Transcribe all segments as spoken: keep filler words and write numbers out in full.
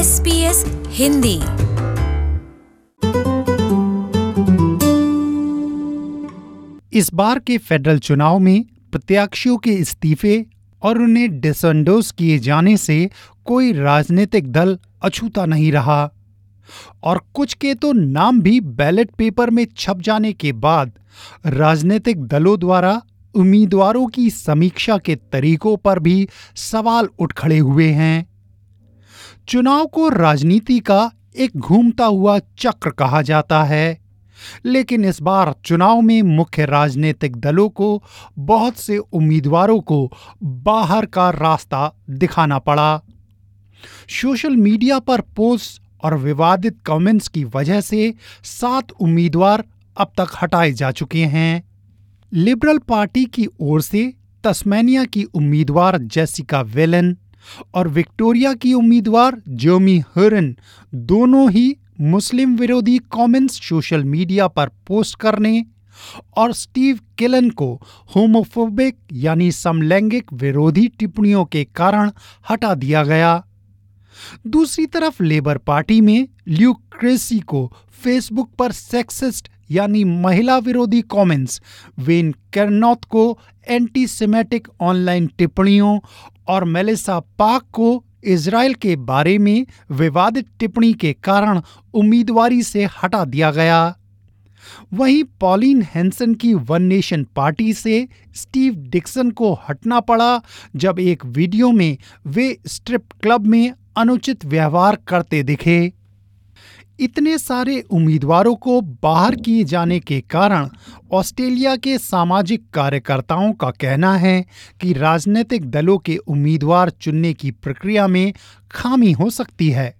S B S Hindi. इस बार के federal चुनाव में प्रत्याशियों के इस्तीफे और उन्हें डिसएंडोर्स किए जाने से कोई राजनीतिक दल अछूता नहीं रहा और कुछ के तो नाम भी बैलेट पेपर में छप जाने के बाद राजनीतिक दलों द्वारा उम्मीदवारों की समीक्षा के तरीकों पर भी सवाल उठ खड़े हुए हैं। चुनाव को राजनीति का एक घूमता हुआ चक्र कहा जाता है, लेकिन इस बार चुनाव में मुख्य राजनीतिक दलों को बहुत से उम्मीदवारों को बाहर का रास्ता दिखाना पड़ा। सोशल मीडिया पर पोस्ट और विवादित कमेंट्स की वजह से सात उम्मीदवार अब तक हटाए जा चुके हैं। लिबरल पार्टी की ओर से तस्मानिया की उम्मीदवार जेसिका वेलन और विक्टोरिया की उम्मीदवार जोमी हरन दोनों ही मुस्लिम विरोधी कमेंट्स सोशल मीडिया पर पोस्ट करने और स्टीव किलन को होमोफोबिक यानी समलैंगिक विरोधी टिप्पणियों के कारण हटा दिया गया। दूसरी तरफ लेबर पार्टी में ल्यूक क्रेसी को फेसबुक पर सेक्सिस्ट यानी महिला विरोधी कमेंट्स, वेन केरनॉथ को एंटी सेमेटिक ऑनलाइन टिप्पणियों और मेलिसा पार्क को इजराइल के बारे में विवादित टिप्पणी के कारण उम्मीदवारी से हटा दिया गया। वहीं पॉलिन हैंसन की वन नेशन पार्टी से स्टीव डिक्सन को हटना पड़ा जब एक वीडियो में वे स्ट्रिप क्लब में अनुचित व्यवहार करते दिखे। इतने सारे उम्मीदवारों को बाहर किए जाने के कारण ऑस्ट्रेलिया के सामाजिक कार्यकर्ताओं का कहना है कि राजनीतिक दलों के उम्मीदवार चुनने की प्रक्रिया में खामी हो सकती है।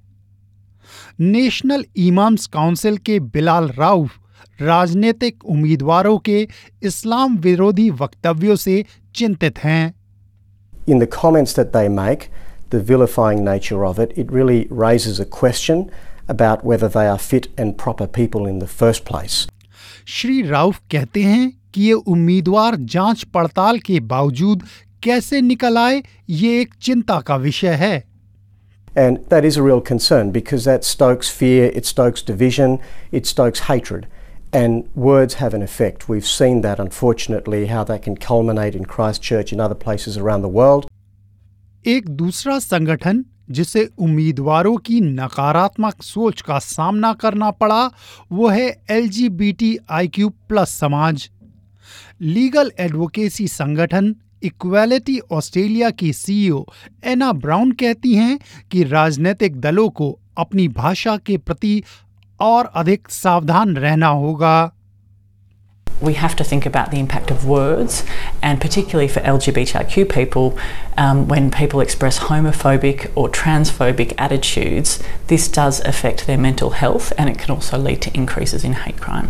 नेशनल इमाम्स काउंसिल के बिलाल राउफ राजनीतिक उम्मीदवारों के इस्लाम विरोधी वक्तव्यों से चिंतित हैं। In the comments that they make, the vilifying nature of it, it really raises a question about whether they are fit and proper people in the first place. Shri Rauf कहते हैं कि ये उम्मीदवार जांच पड़ताल के बावजूद कैसे निकल आए, ये एक चिंता का विषय है। And that is a real concern because that stokes fear, it stokes division, it stokes hatred. And words have an effect. We've seen that, unfortunately, how that can culminate in Christchurch and other places around the world. एक दूसरा संगठन जिसे उम्मीदवारों की नकारात्मक सोच का सामना करना पड़ा वो है L G B T I Q plus समाज। लीगल एडवोकेसी संगठन इक्वालिटी ऑस्ट्रेलिया की सीईओ एना ब्राउन कहती हैं कि राजनीतिक दलों को अपनी भाषा के प्रति और अधिक सावधान रहना होगा। We have to think about the impact of words, and particularly for L G B T I Q people, um, when people express homophobic or transphobic attitudes, this does affect their mental health and it can also lead to increases in hate crime.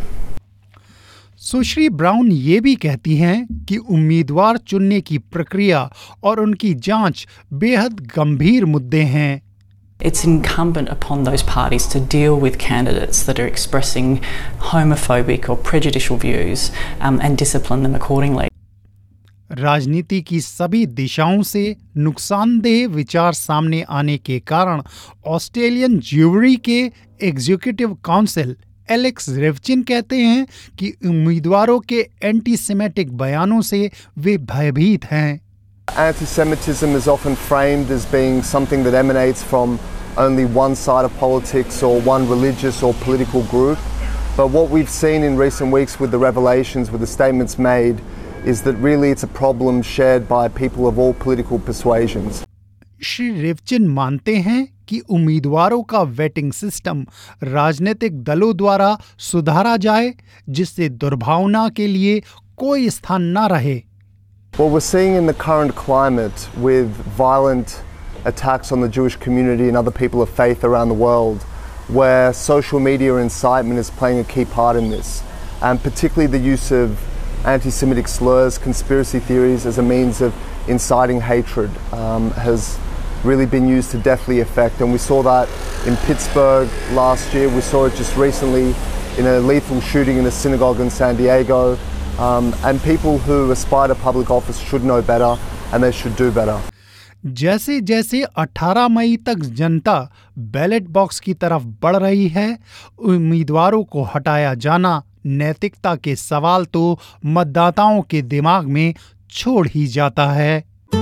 सुश्री Brown ये भी कहती हैं कि उम्मीदवार चुनने की प्रक्रिया और उनकी जांच बेहद गंभीर मुद्दे हैं। It's incumbent upon those parties to deal with candidates that are expressing homophobic or prejudicial views um, and discipline them accordingly. राजनीति की सभी दिशाओं से नुकसानदेह विचार सामने आने के कारण ऑस्ट्रेलियन ज्यूरी के एग्जीक्यूटिव काउंसिल एलेक्स रिवचिन कहते हैं कि उम्मीदवारों के एंटी सेमेटिक बयानों से वे भयभीत हैं। Anti-Semitism is often framed as being something that emanates from only one side of politics or one religious or political group. But what we've seen in recent weeks with the revelations, with the statements made, is that really it's a problem shared by people of all political persuasions. Shri रिवचिन मानते हैं कि उम्मीदवारों का waiting system राजनीतिक दलों द्वारा सुधारा जाए जिससे दुर्भावना के लिए कोई स्थान न रहे। Well, we're seeing in the current climate with violent attacks on the Jewish community and other people of faith around the world, where social media incitement is playing a key part in this, and particularly the use of anti-Semitic slurs, conspiracy theories as a means of inciting hatred um, has really been used to deathly effect. And we saw that in Pittsburgh last year. We saw it just recently in a lethal shooting in a synagogue in San Diego. Um, and people who aspire to public office should know better and they should do better. जैसे जैसे अठारह मई तक जनता ballot box की तरफ बढ़ रही है, उम्मीदवारों को हटाया जाना नैतिकता के सवाल तो मतदाताओं के दिमाग में छोड़ ही जाता है।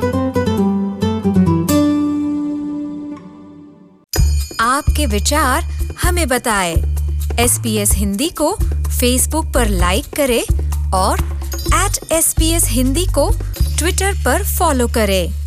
आपके विचार हमें बताएं। एस बी एस हिंदी को फेसबुक पर लाइक करें और at S B S Hindi को ट्विटर पर फॉलो करें।